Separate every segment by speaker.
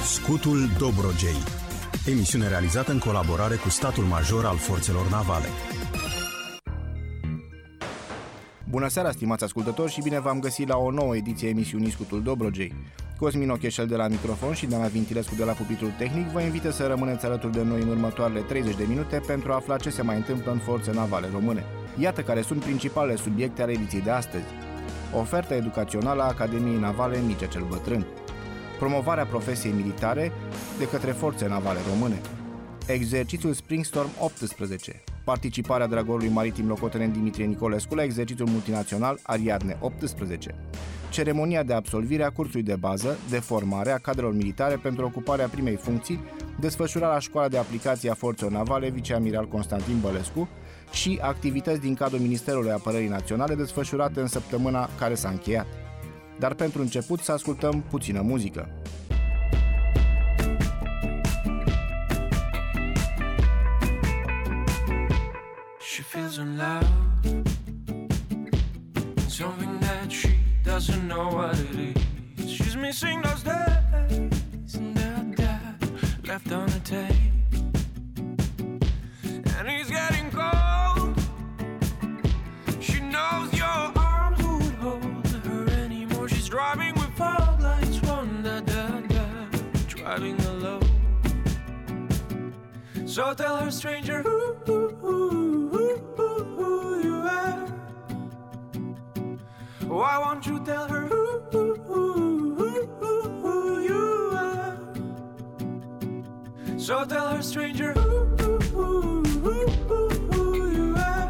Speaker 1: Scutul Dobrogei. Emisiune realizată în colaborare cu Statul Major al Forțelor Navale.
Speaker 2: Bună seara, stimați ascultători, și bine v-am găsit la o nouă ediție a emisiunii Scutul Dobrogei. Cosmin Ocheșel de la microfon și Dana Vintilescu de la pupitrul tehnic vă invită să rămâneți alături de noi în următoarele 30 de minute pentru a afla ce se mai întâmplă în forțe navale române. Iată care sunt principalele subiecte ale ediției de astăzi. Oferta educațională a Academiei Navale Mircea cel Bătrân. Promovarea profesiei militare de către forțe navale române. Exercițiul Spring Storm 18. Participarea dragorului maritim locotenent Dimitrie Nicolescu la exercițiul multinațional Ariadne 18. Ceremonia de absolvire a cursului de bază de formare a cadrelor militare pentru ocuparea primei funcții, desfășurarea la Școala de Aplicații a Forțelor Navale Viceamiral Constantin Bălescu și activități din cadrul Ministerului Apărării Naționale desfășurate în săptămâna care s-a încheiat. Dar pentru început să ascultăm puțină muzică.
Speaker 3: She feels in love, something that she doesn't know what it is. She's missing those days and that left on the tape. And he's getting cold. She knows your arms would hold her anymore. She's driving with fog lights, one driving alone. So tell her, stranger, who you are. Why won't you tell her who you are? So tell her, stranger, who you are.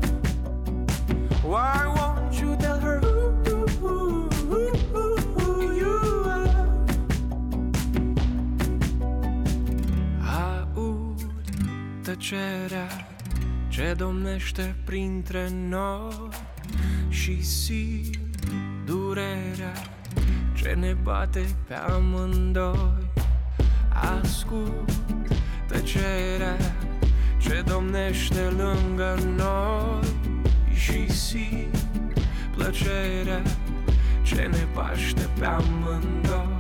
Speaker 3: Why won't you tell her who you are? Aud tăcerea ce domnește printre noi și simt durerea ce ne bate pe amândoi. Ascult tăcerea ce domnește lângă noi și simt plăcerea ce ne paște pe amândoi.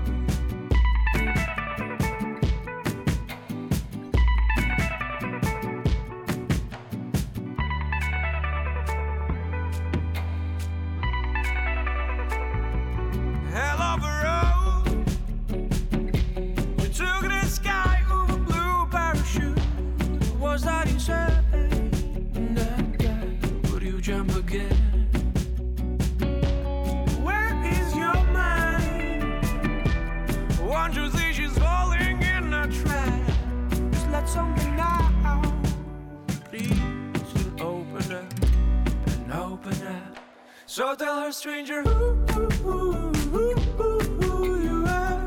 Speaker 3: So tell her, stranger, who you are.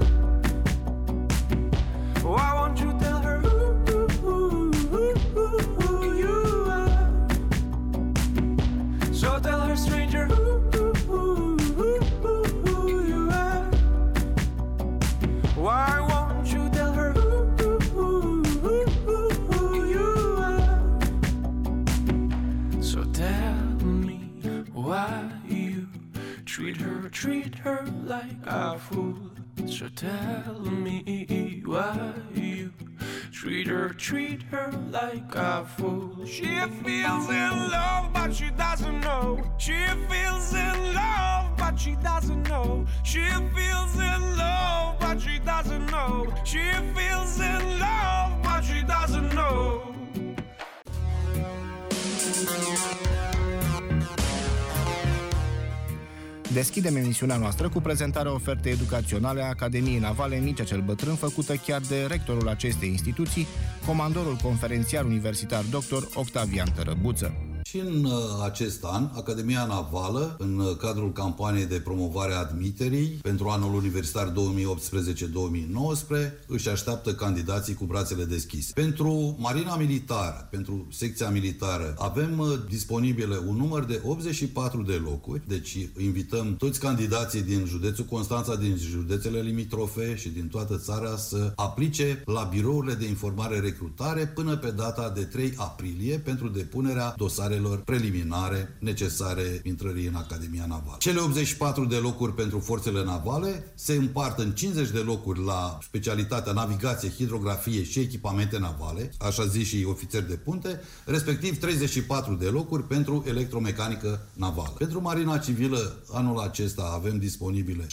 Speaker 3: Why won't you tell her who you are? So tell her, stranger, who you are. Why won't you tell her who you are? So tell me why treat her like a fool. So tell me why you treat her like a fool. She feels in love but she doesn't know. She feels in love but she doesn't know. She feels in love but she doesn't know. She feels in love but she doesn't know.
Speaker 2: Deschidem emisiunea noastră cu prezentarea ofertei educaționale a Academiei Navale Mircea cel Bătrân, făcută chiar de rectorul acestei instituții, comandorul conferențiar universitar dr. Octavian Tărăbuță.
Speaker 4: Și în acest an, Academia Navală, în cadrul campaniei de promovare a admiterii pentru anul universitar 2018-2019, își așteaptă candidații cu brațele deschise. Pentru Marina Militară, pentru secția militară, avem disponibile un număr de 84 de locuri, deci invităm toți candidații din județul Constanța, din județele limitrofe și din toată țara să aplice la birourile de informare recrutare până pe data de 3 aprilie pentru depunerea dosarelor examenelor preliminare necesare intrării în Academia Navală. Cele 84 de locuri pentru forțele navale se împart în 50 de locuri la specialitatea navigație, hidrografie și echipamente navale, așa zis și ofițeri de punte, respectiv 34 de locuri pentru electromecanică navală. Pentru Marina Civilă, anul acesta avem disponibile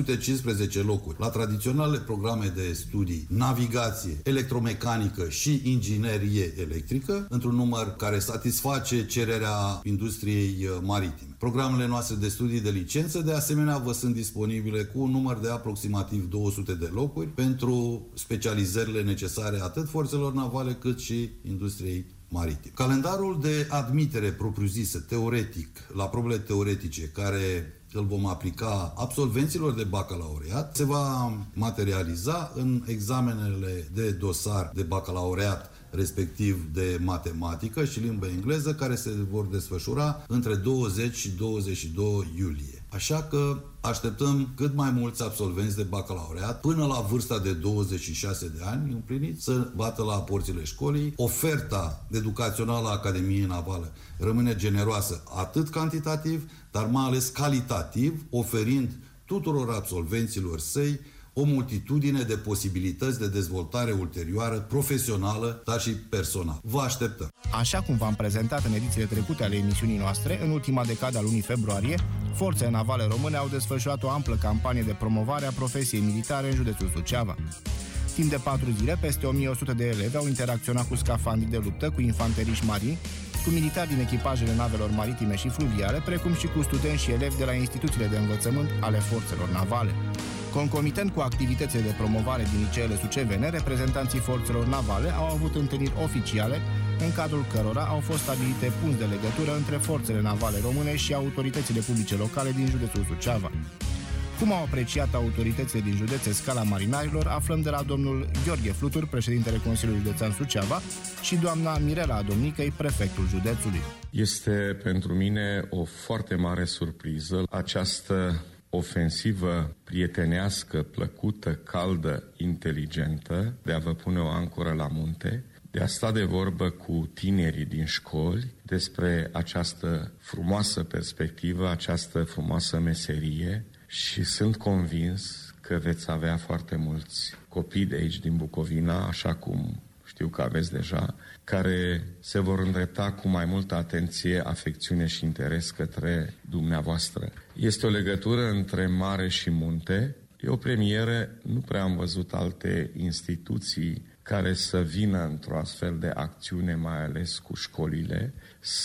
Speaker 4: 615 locuri la tradiționale programe de studii, navigație, electromecanică și inginerie electrică, într-un număr care satisface cererea industriei maritime. Programele noastre de studii de licență, de asemenea, vă sunt disponibile cu un număr de aproximativ 200 de locuri pentru specializările necesare atât forțelor navale cât și industriei maritime. Calendarul de admitere propriu-zisă, teoretic, la probele teoretice, care îl vom aplica absolvenților de bacalaureat, se va materializa în examenele de dosar de bacalaureat, respectiv de matematică și limbă engleză, care se vor desfășura între 20 și 22 iulie. Așa că așteptăm cât mai mulți absolvenți de bacalaureat până la vârsta de 26 de ani împliniți să bată la porțile școlii. Oferta educațională a Academiei Navale rămâne generoasă atât cantitativ, dar mai ales calitativ, oferind tuturor absolvenților săi o multitudine de posibilități de dezvoltare ulterioară, profesională, dar și personală. Vă așteptăm!
Speaker 2: Așa cum v-am prezentat în edițiile trecute ale emisiunii noastre, în ultima decadă a lunii februarie, forțele navale române au desfășurat o amplă campanie de promovare a profesiei militare în județul Suceava. Timp de 4 zile, peste 1100 de elevi au interacționat cu scafandri de luptă, cu infanteriști marini, cu militari din echipajele navelor maritime și fluviale, precum și cu studenți și elevi de la instituțiile de învățământ ale forțelor navale. Concomitent cu activitățile de promovare din liceele sucevene, reprezentanții forțelor navale au avut întâlniri oficiale, în cadrul cărora au fost stabilite punți de legătură între forțele navale române și autoritățile publice locale din județul Suceava. Cum au apreciat autoritățile din județe scala marinarilor, aflăm de la domnul Gheorghe Flutur, președintele Consiliului Județean Suceava, și doamna Mirela Domnicăi, prefectul județului.
Speaker 5: Este pentru mine o foarte mare surpriză această ofensivă prietenească, plăcută, caldă, inteligentă, de a vă pune o ancoră la munte, de a sta de vorbă cu tinerii din școli despre această frumoasă perspectivă, această frumoasă meserie, și sunt convins că veți avea foarte mulți copii de aici din Bucovina, așa cum știu că aveți deja, care se vor îndrepta cu mai multă atenție, afecțiune și interes către dumneavoastră. Este o legătură între mare și munte. E o premieră, nu prea am văzut alte instituții care să vină într-o astfel de acțiune, mai ales cu școlile,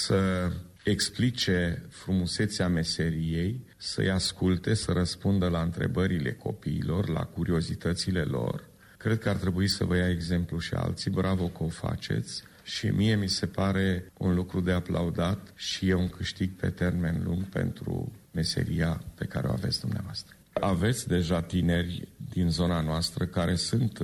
Speaker 5: să explice frumusețea meseriei, să-i asculte, să răspundă la întrebările copiilor, la curiozitățile lor. Cred că ar trebui să vă ia exemplu și alții. Bravo că o faceți și mie mi se pare un lucru de aplaudat și e un câștig pe termen lung pentru meseria pe care o aveți dumneavoastră. Aveți deja tineri din zona noastră care sunt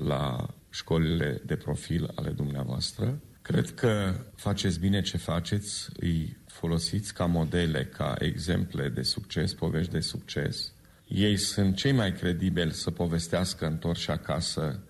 Speaker 5: la școlile de profil ale dumneavoastră. Cred că faceți bine ce faceți, îi folosiți ca modele, ca exemple de succes, povești de succes. Ei sunt cei mai credibili să povestească întorși acasă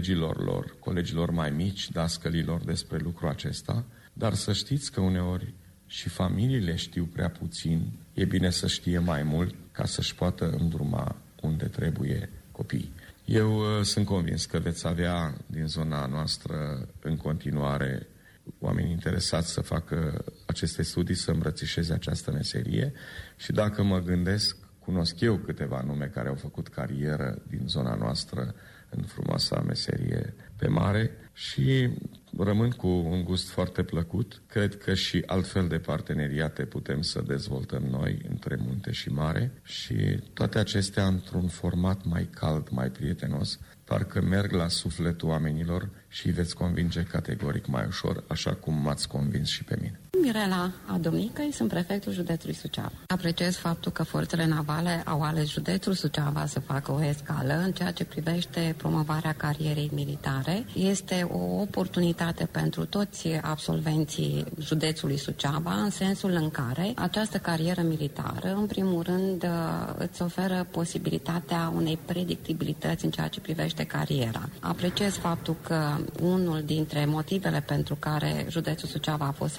Speaker 5: colegilor mai mici, dascălilor despre lucrul acesta, dar să știți că uneori și familiile știu prea puțin, e bine să știe mai mult ca să-și poată îndruma unde trebuie copiii. Eu sunt convins că veți avea din zona noastră în continuare oameni interesați să facă aceste studii, să îmbrățișeze această meserie și dacă mă gândesc, cunosc eu câteva nume care au făcut carieră din zona noastră în frumoasa meserie pe mare și rămân cu un gust foarte plăcut. Cred că și altfel de parteneriate putem să dezvoltăm noi între munte și mare și toate acestea într-un format mai cald, mai prietenos, parcă merg la sufletul oamenilor și îi veți convinge categoric mai ușor, așa cum m-ați convins și pe mine.
Speaker 6: Mirela Domnicăi, sunt prefectul județului Suceava. Apreciez faptul că forțele navale au ales județul Suceava să facă o escală în ceea ce privește promovarea carierei militare. Este o oportunitate pentru toți absolvenții județului Suceava, în sensul în care această carieră militară, în primul rând, îți oferă posibilitatea unei predictibilități în ceea ce privește cariera. Apreciez faptul că unul dintre motivele pentru care județul Suceava a fost selectat de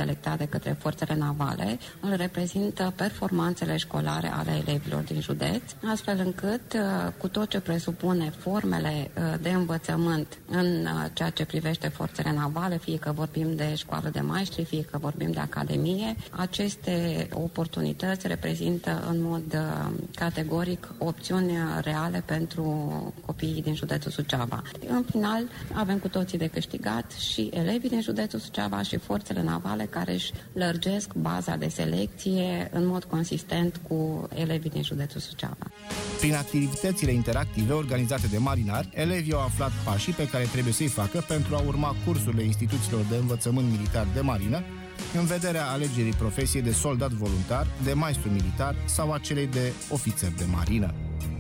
Speaker 6: de către forțele navale îl reprezintă performanțele școlare ale elevilor din județ, astfel încât cu tot ce presupune formele de învățământ în ceea ce privește forțele navale, fie că vorbim de școală de maestri, fie că vorbim de academie, aceste oportunități reprezintă în mod categoric opțiuni reale pentru copiii din județul Suceava. În final, avem cu toții de câștigat și elevii din județul Suceava și forțele navale care își lărgesc baza de selecție în mod consistent cu elevii din județul Suceava.
Speaker 2: Prin activitățile interactive organizate de marinari, elevii au aflat pașii pe care trebuie să-i facă pentru a urma cursurile instituțiilor de învățământ militar de marină, în vederea alegerii profesiei de soldat voluntar, de maestru militar sau a celei de ofițer de marină.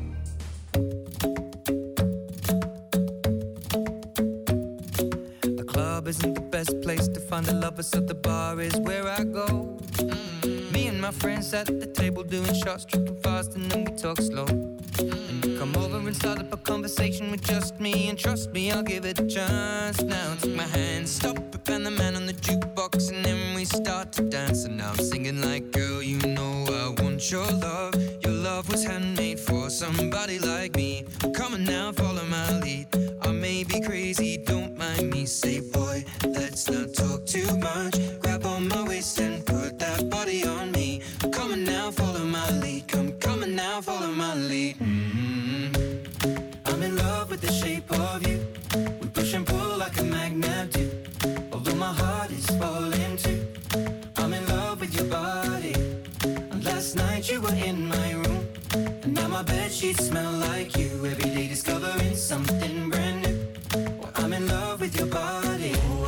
Speaker 7: The club isn't the best place to find the lovers, so the bar is where I go. Me and my friends at the table doing shots, tripping fast, and then we talk slow. And you come over and start up a conversation with just me, and trust me, I'll give it a chance. Now take my hand, stop it, and the man on the jukebox, and then we start to dance. And now I'm singing like, girl, you know I want your love. Your love was handmade for somebody like me. Come on now, follow my lead. I may be crazy, don't mind me. Say, boy, let's not talk too much. Grab on my waist and put that body on me. Come on now, follow my lead. Come on now, follow my lead. I'm in love with the shape of you. We push and pull like a magnet do. Although my heart is falling too. I'm in love with your body. And last night you were in my room. And now my bedsheets smell like you. Every day discovering something brand new. Well, I'm in love with your body.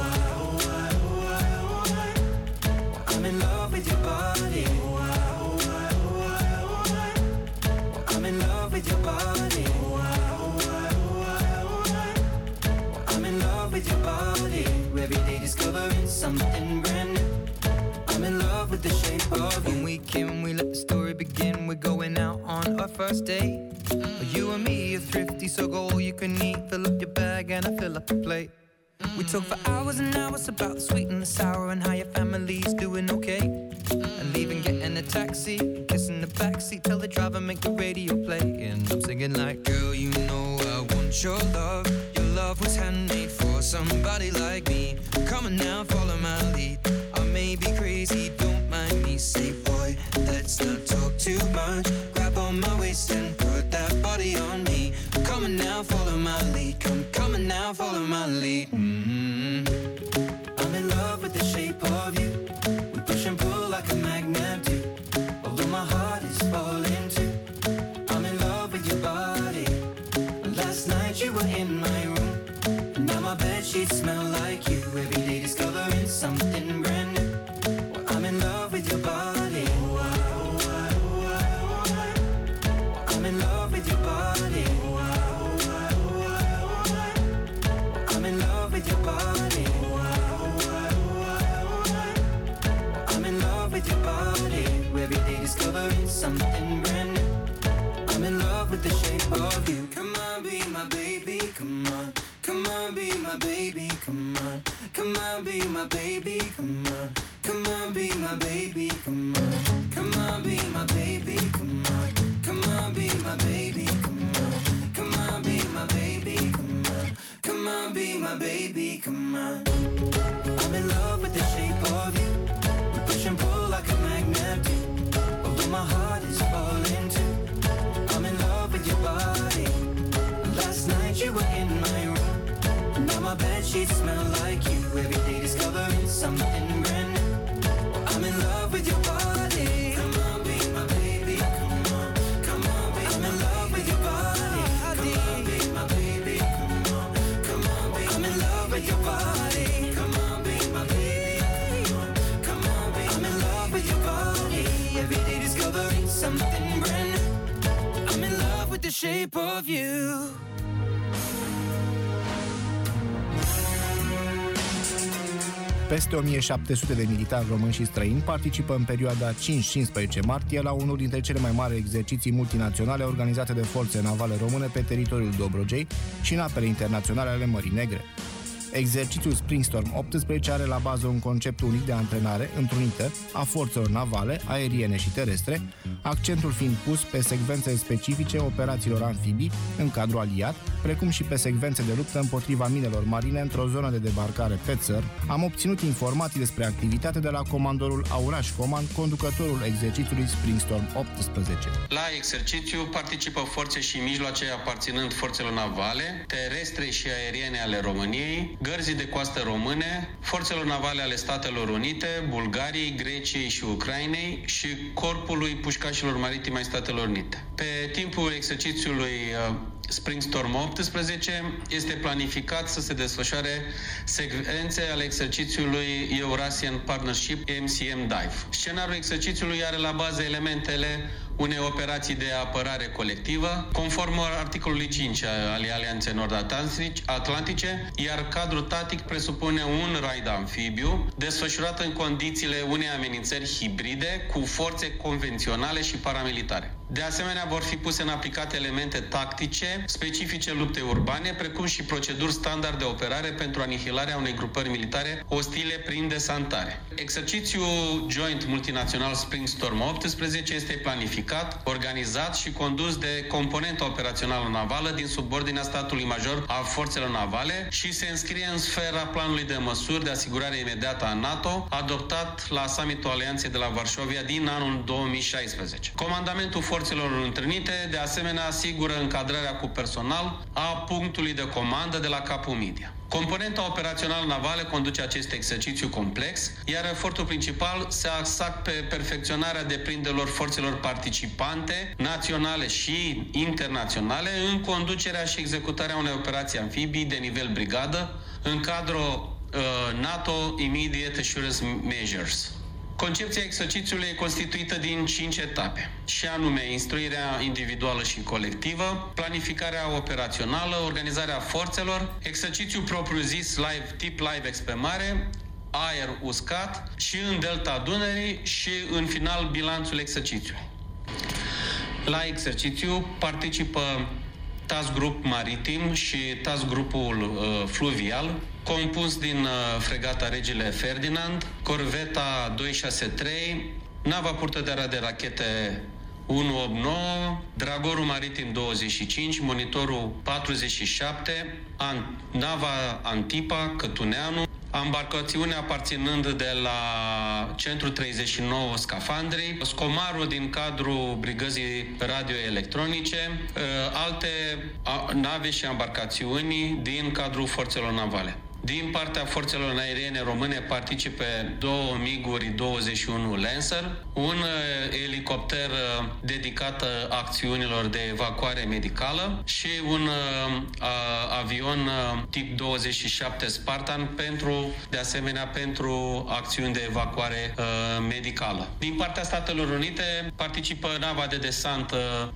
Speaker 7: I'm in love with your body. I'm in love with your body. I'm in love with your body. Every day discovering something brand new. I'm in love with the shape of you. When we came, we let the story begin. We're going out on our first date. You and me are thrifty, so go all you can eat. Fill up your bag and I fill up the plate. We talk for hours and hours about the sweet and the sour and how your family's doing okay. And leaving, getting a taxi, kissing the backseat, tell the driver make the radio play. And I'm singing like, girl, you know I want your love. Your love was handmade for somebody like me. Come on now, follow my lead. I may be crazy, don't mind me. Say, boy, let's not talk too much. Grab on my waist and put that body on me. Come on now, follow my lead. Come on now, follow my lead. I'm in love with the shape of you. We push and pull like a magnet do. Although my heart is falling too. I'm in love with your body. Last night you were in my room. And now my bedsheets smell like you. Every day discovering something brand new. Well, I'm in love with your body. I'm in love with your body. I'm in love with your body. I'm in love with your body. Every day discovering something brand new. I'm in love with the shape of you. Come on, be my baby, come on. Come on, be my baby, come on. Come on, be my baby, come on. Come on, be my baby, come on. Come on, be my baby, come on. Come on, be my baby, come on. Come on, be my baby, come on. Come on, be my baby, come on. I'm in love with the shape of you. We push and pull like a magnet do. Although my heart is falling too. I'm in love with your body. Last night you were in my room. Now my bedsheets smell like you. Every day discovering something brand new. I'm in love with your body. Come on, be my baby. Come on, come on, be I'm in love with your body. Come on, be my baby. Come on, come on, be I'm in love with your body. Come on, be my baby. Come on, be I'm in love with your body. Every day discovering something brand new. I'm in love with the shape of you.
Speaker 2: Peste 1700 de militari români și străini participă în perioada 5-15 martie la unul dintre cele mai mari exerciții multinaționale organizate de forțe navale române pe teritoriul Dobrogei și în apele internaționale ale Mării Negre. Exercițiul Spring Storm 18 are la bază un concept unic de antrenare întrunită a forțelor navale, aeriene și terestre, accentul fiind pus pe secvențe specifice operațiilor amfibii în cadrul aliat, precum și pe secvențe de luptă împotriva minelor marine într-o zonă de debarcare pe țăr. Am obținut informații despre activitate de la comandorul Auraș Coman, conducătorul exercițiului Spring Storm 18.
Speaker 8: La exercițiu participă forțe și mijloace aparținând forțelor navale, terestre și aeriene ale României, gărzii de coastă române, forțelor navale ale Statelor Unite, Bulgariei, Greciei și Ucrainei și Corpului Pușcașilor Maritime ai Statelor Unite. Pe timpul exercițiului Spring Storm 18 este planificat să se desfășoare secvențe ale exercițiului Eurasian Partnership MCM Dive. Scenariul exercițiului are la bază elementele unei operații de apărare colectivă, conform articolului 5 al Alianței Nord-Atlantice, iar cadrul tactic presupune un raid amfibiu desfășurat în condițiile unei amenințări hibride cu forțe convenționale și paramilitare. De asemenea, vor fi puse în aplicate elemente tactice specifice luptei urbane, precum și proceduri standard de operare pentru anihilarea unei grupări militare ostile prin desantare. Exercițiul Joint Multinațional Spring Storm 18 este planificat, organizat și condus de componenta operațională navală din subordinea statului major a forțelor navale și se înscrie în sfera planului de măsuri de asigurare imediată a NATO, adoptat la summitul Alianței de la Varșovia din anul 2016. Comandamentul forțelor întâlnite, de asemenea, asigură încadrarea cu personal a punctului de comandă de la Capul Media. Componenta operațională navală conduce acest exercițiu complex, iar efortul principal se axa pe perfecționarea deprinderilor forțelor participante, naționale și internaționale, în conducerea și executarea unei operații amfibii de nivel brigadă, în cadrul NATO Immediate Assurance Measures. Concepția exercițiului e constituită din 5 etape, și anume instruirea individuală și colectivă, planificarea operațională, organizarea forțelor, exercițiul propriu-zis tip live exprimare, aer uscat și în delta Dunării și în final bilanțul exercițiului. La exercițiu participă Task Group Maritim și Task Grupul Fluvial, compus din fregata Regele Ferdinand, corveta 263, nava purtătoare de rachete 189, Dragorul Maritim 25, Monitorul 47, nava Antipa, Cătuneanu, embarcațiunea aparținând de la Centrul 39 Scafandrii, Scomarul din cadrul Brigăzii radioelectronice, alte nave și embarcațiuni din cadrul forțelor navale. Din partea forțelor aeriene române participă 2 MiG-uri 21 Lancer, un elicopter dedicat acțiunilor de evacuare medicală și un avion tip 27 Spartan de asemenea pentru acțiuni de evacuare medicală. Din partea Statelor Unite participă nava de desant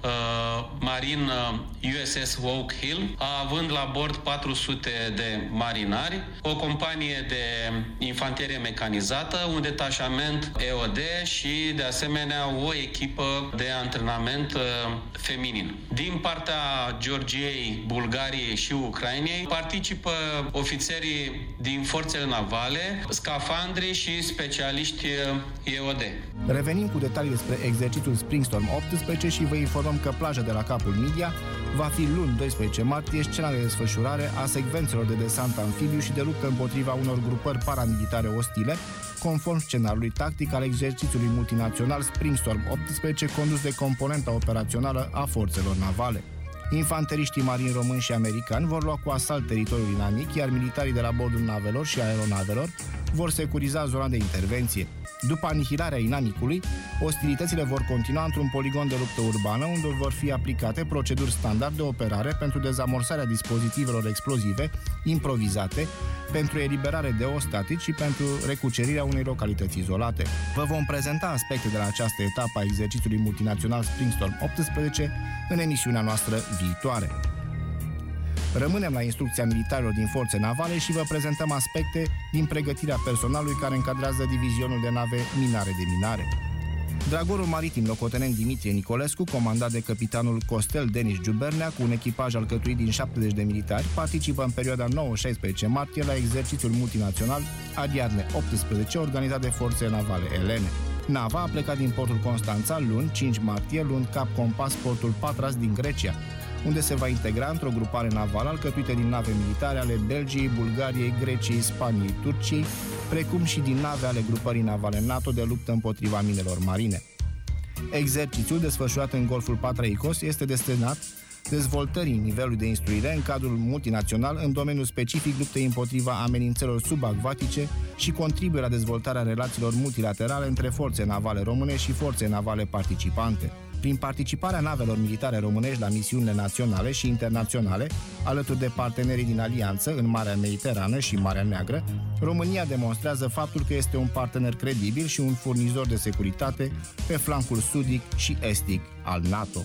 Speaker 8: marin USS Oak Hill, având la bord 400 de marinari, o companie de infanterie mecanizată, un detașament EOD și, de asemenea, o echipă de antrenament feminin. Din partea Georgiei, Bulgariei și Ucrainei participă ofițerii din forțele navale, scafandri și specialiști EOD.
Speaker 2: Revenim cu detalii despre exercițiul Spring Storm 18 și vă informăm că plaja de la Capul Media va fi luni 12 martie scena de desfășurare a secvențelor de desant amfibiu și de luptă împotriva unor grupări paramilitare ostile, conform scenariului tactic al exercițiului multinațional Spring Storm 18 condus de componenta operațională a forțelor navale. Infanteriștii marini români și americani vor lua cu asalt teritoriul inamic, iar militarii de la bordul navelor și aeronavelor vor securiza zona de intervenție. După anihilarea inamicului, ostilitățile vor continua într-un poligon de luptă urbană, unde vor fi aplicate proceduri standard de operare pentru dezamorsarea dispozitivelor explozive improvizate, pentru eliberare de ostatici și pentru recucerirea unei localități izolate. Vă vom prezenta aspecte de la această etapă a exercițiului multinațional Spring Storm 18 în emisiunea noastră viitoare. Rămânem la instrucția militarilor din forțe navale și vă prezentăm aspecte din pregătirea personalului care încadrează divizionul de nave minare de minare. Dragorul maritim locotenent Dimitrie Nicolescu, comandat de capitanul Costel Denis Giubernea, cu un echipaj alcătuit din 70 de militari, participă în perioada 9-16 martie la exercițiul multinațional Ariadne 18, organizat de forțele navale elene. Nava a plecat din portul Constanța luni, 5 martie, luând cap compas portul Patras din Grecia, unde se va integra într-o grupare navală alcătuită din nave militare ale Belgiei, Bulgariei, Greciei, Spaniei, Turciei, precum și din nave ale grupării navale NATO de luptă împotriva minelor marine. Exercițiul desfășurat în Golful Patraicos este destinat dezvoltării nivelului de instruire în cadrul multinațional în domeniul specific luptei împotriva amenințărilor subacvatice și contribuie la dezvoltarea relațiilor multilaterale între forțe navale române și forțe navale participante. Prin participarea navelor militare românești la misiunile naționale și internaționale, alături de partenerii din alianță în Marea Mediterană și Marea Neagră, România demonstrează faptul că este un partener credibil și un furnizor de securitate pe flancul sudic și estic al NATO.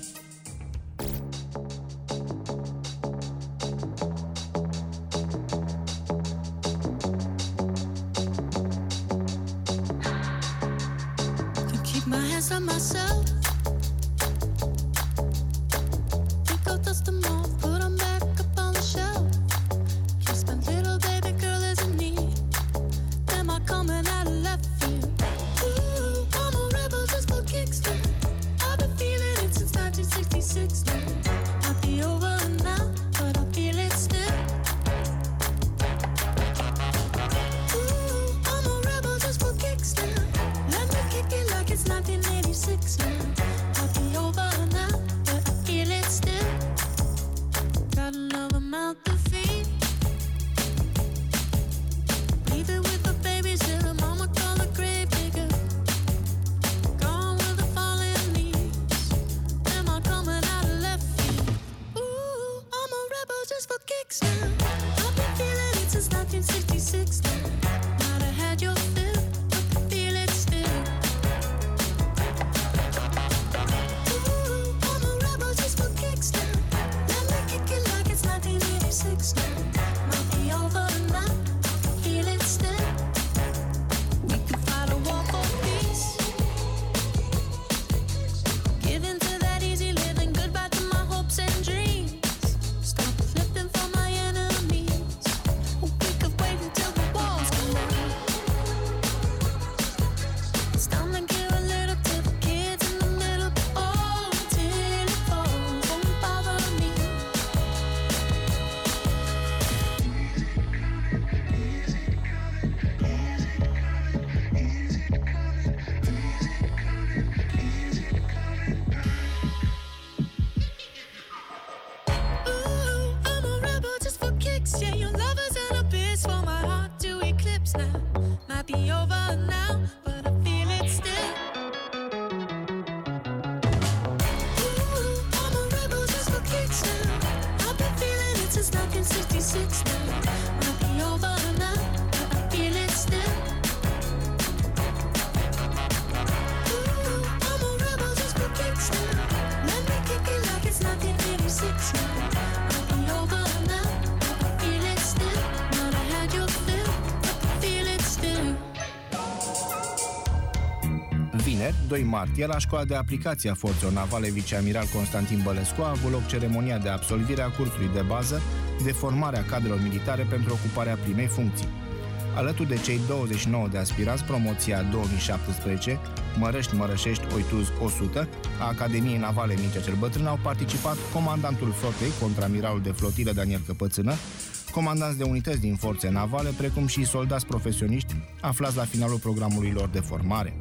Speaker 2: Vineri, 2 martie, la Școala de Aplicație a Forțelor Navale Viceamiral Constantin Bălescu a avut loc ceremonia de absolvire a cursului de bază de formare a cadrelor militare pentru ocuparea primei funcții. Alături de cei 29 de aspiranți, promoția 2017, Mărăști-Mărășești Oituz 100, a Academiei Navale Mircea cel Bătrân, au participat comandantul flotei, contramiralul de flotilă Daniel Căpățână, comandanți de unități din forțe navale, precum și soldați profesioniști aflați la finalul programului lor de formare.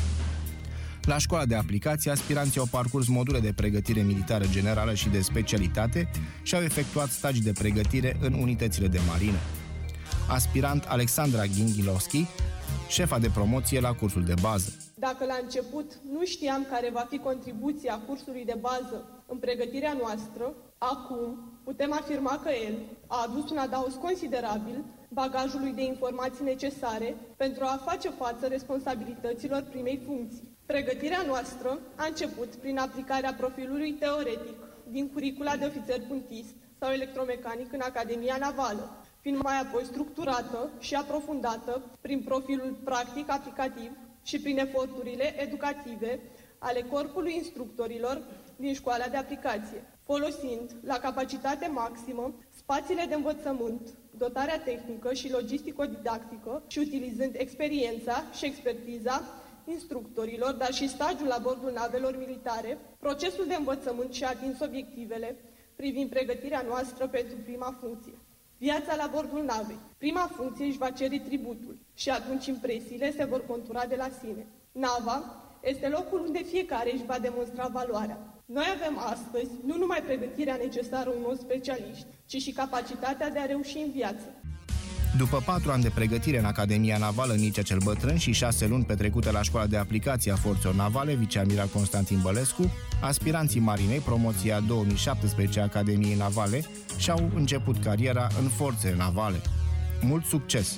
Speaker 2: La Școala de Aplicație, aspiranții au parcurs module de pregătire militară generală și de specialitate și au efectuat stagii de pregătire în unitățile de marină. Aspirant Alexandra Ghinghilovski, șefa de promoție la cursul de bază.
Speaker 9: Dacă la început nu știam care va fi contribuția cursului de bază în pregătirea noastră, acum putem afirma că el a adus un adaos considerabil bagajului de informații necesare pentru a face față responsabilităților primei funcții. Pregătirea noastră a început prin aplicarea profilului teoretic din curicula de ofițer puntist sau electromecanic în Academia Navală, fiind mai apoi structurată și aprofundată prin profilul practic-aplicativ și prin eforturile educative ale corpului instructorilor din școala de aplicație, folosind la capacitate maximă spațiile de învățământ, dotarea tehnică și logistico-didactică și utilizând experiența și expertiza instructorilor, dar și stagiul la bordul navelor militare, procesul de învățământ și-a atins obiectivele privind pregătirea noastră pentru prima funcție. Viața la bordul navei. Prima funcție își va cere tributul și atunci impresiile se vor contura de la sine. Nava este locul unde fiecare își va demonstra valoarea. Noi avem astăzi nu numai pregătirea necesară unor specialiști, ci și capacitatea de a reuși în viață.
Speaker 2: După 4 ani de pregătire în Academia Navală Nicea cel Bătrân și 6 luni petrecute la Școala de Aplicație a Forțelor Navale, viceamiral Constantin Bălescu, aspiranții marinei, promoția 2017 a Academiei Navale, și-au început cariera în forțele navale. Mult succes!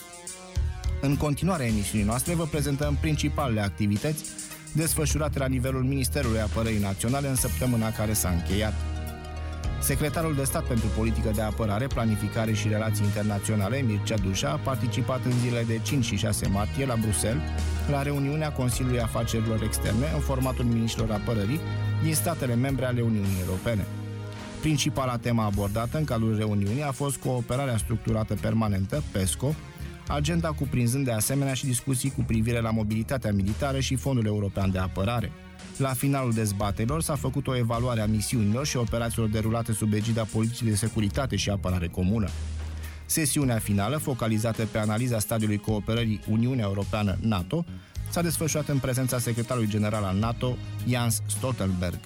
Speaker 2: În continuarea emisiunii noastre vă prezentăm principalele activități desfășurate la nivelul Ministerului Apărării Naționale în săptămâna care s-a încheiat. Secretarul de stat pentru politică de apărare, planificare și relații internaționale, Mircea Dușa, a participat în zilele de 5 și 6 martie la Bruxelles la reuniunea Consiliului Afacerilor Externe în formatul miniștrilor apărării din statele membre ale Uniunii Europene. Principala temă abordată în cadrul reuniunii a fost cooperarea structurată permanentă, PESCO, agenda cuprinzând de asemenea și discuții cu privire la mobilitatea militară și Fondul European de Apărare. La finalul dezbaterilor s-a făcut o evaluare a misiunilor și operațiilor derulate sub egida politicii de securitate și apărare comună. Sesiunea finală, focalizată pe analiza stadiului cooperării Uniunea Europeană-NATO, s-a desfășurat în prezența secretarului general al NATO, Jens Stoltenberg.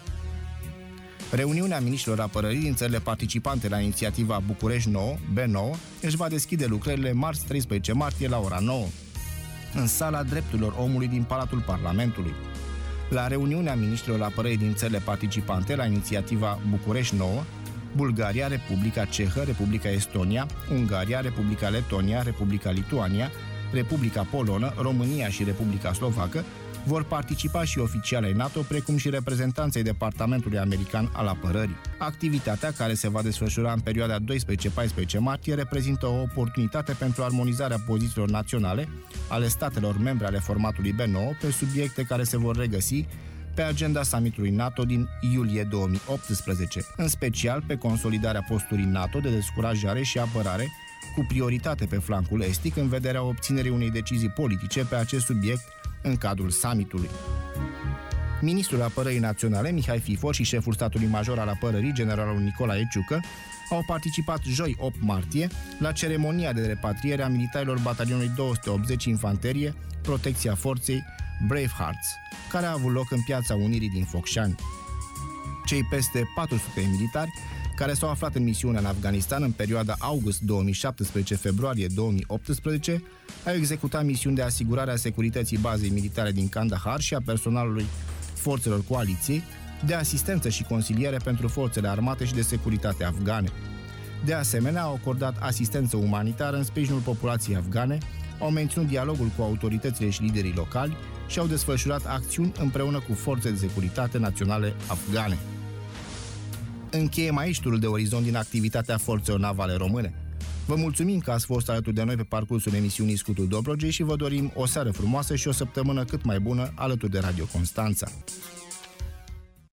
Speaker 2: Reuniunea miniștrilor apărării din țările participante la inițiativa București 9, B9, își va deschide lucrările marți 13 martie la ora 9, în sala Drepturilor Omului din Palatul Parlamentului. La reuniunea miniștrilor apărării din țările participante la inițiativa București 9, Bulgaria, Republica Cehă, Republica Estonia, Ungaria, Republica Letonia, Republica Lituania, Republica Polonă, România și Republica Slovacă, vor participa și oficiali ai NATO, precum și reprezentanții Departamentului American al Apărării. Activitatea, care se va desfășura în perioada 12-14 martie, reprezintă o oportunitate pentru armonizarea pozițiilor naționale ale statelor membre ale formatului B9 pe subiecte care se vor regăsi pe agenda summitului NATO din iulie 2018, în special pe consolidarea posturii NATO de descurajare și apărare, cu prioritate pe flancul estic, în vederea obținerii unei decizii politice pe acest subiect în cadrul summitului. Ministrul Apărării Naționale, Mihai Fifor, și șeful statului major al apărării, generalul Nicolae Ciucă, au participat joi 8 martie la ceremonia de repatriere a militarilor batalionului 280 Infanterie, Protecția Forței Bravehearts, care a avut loc în Piața Unirii din Focșani. Cei peste 400 militari care s-au aflat în misiune în Afganistan în perioada august 2017-februarie 2018 au executat misiuni de asigurare a securității bazei militare din Kandahar și a personalului forțelor coaliției, de asistență și consiliere pentru forțele armate și de securitate afgane. De asemenea, au acordat asistență umanitară în sprijinul populației afgane, au menținut dialogul cu autoritățile și liderii locali și au desfășurat acțiuni împreună cu forțe de securitate naționale afgane. Încheiem aici turul de orizont din activitatea forțelor navale române. Vă mulțumim că ați fost alături de noi pe parcursul emisiunii Scutul Dobrogei și vă dorim o seară frumoasă și o săptămână cât mai bună alături de Radio Constanța.